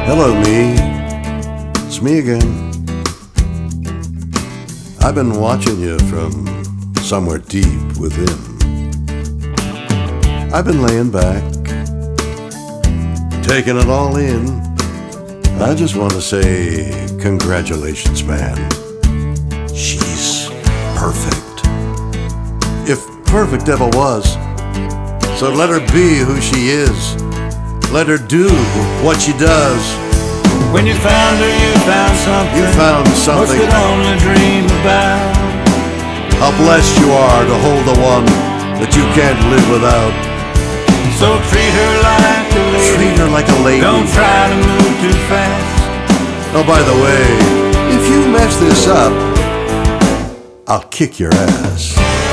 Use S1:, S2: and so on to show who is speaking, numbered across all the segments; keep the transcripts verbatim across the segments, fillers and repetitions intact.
S1: Hello, me. It's me again. I've been watching you from somewhere deep within. I've been laying back, taking it all in. I just want to say congratulations, man. She's perfect. If perfect ever was. So let her be who she is. Let her do what she does.
S2: When you found her, you found something
S1: You found something.
S2: most could only dream about.
S1: How blessed you are to hold the one that you can't live without.
S2: So treat her like a lady.
S1: Treat her like a lady.
S2: Don't try to move too fast.
S1: Oh, by the way, if you mess this up, I'll kick your ass.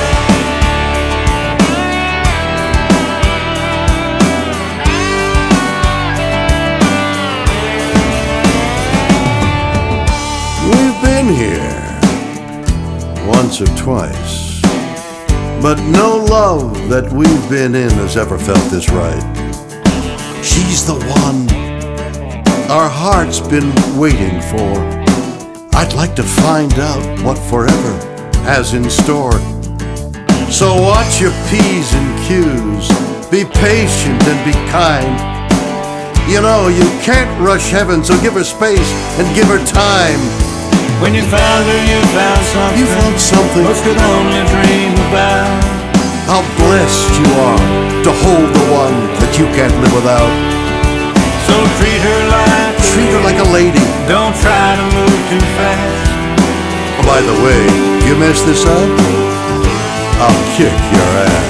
S1: We've been here once or twice, but no love that we've been in has ever felt this right. She's the one our heart's been waiting for. I'd like to find out what forever has in store. So watch your P's and Q's, be patient and be kind. You know, you can't rush heaven, so give her space and give her time.
S2: When you found her, you found something
S1: You found something.
S2: most could only dream about.
S1: How blessed you are to hold the one that you can't live without.
S2: So treat her like a
S1: Treat her like a lady.
S2: Don't try to move too fast.
S1: Oh, by the way, if you mess this up, I'll kick your ass.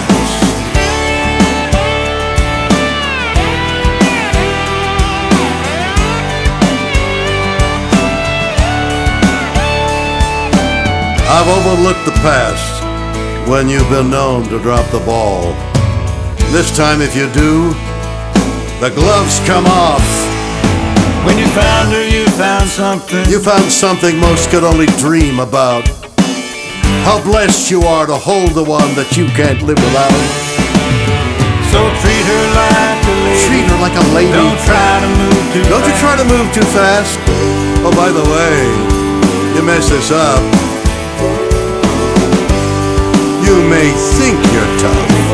S1: I've overlooked the past when you've been known to drop the ball. This time if you do, the gloves come off.
S2: When you found her, you found something
S1: You found something most could only dream about. How blessed you are to hold the one that you can't live without.
S2: So treat her like a lady.
S1: Treat her like a lady.
S2: Don't try to move too
S1: Don't you
S2: fast.
S1: try to move too fast. Oh, by the way, you mess this up, you may think you're tough,